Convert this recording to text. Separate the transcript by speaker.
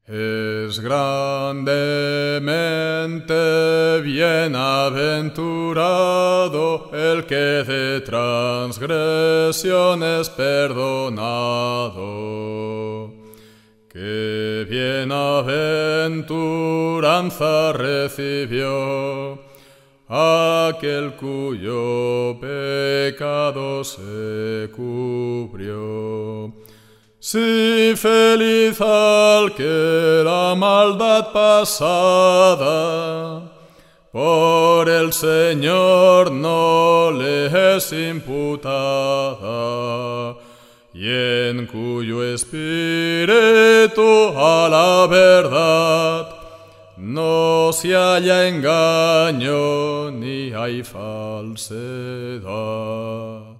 Speaker 1: Es grandemente bienaventurado el que de transgresiones perdonado. Qué bienaventuranza recibió aquel cuyo pecado se cubrió. Sí, feliz al que la maldad pasada por el Señor no le es imputada, y en cuyo espíritu a la verdad no se halla engaño ni hay falsedad.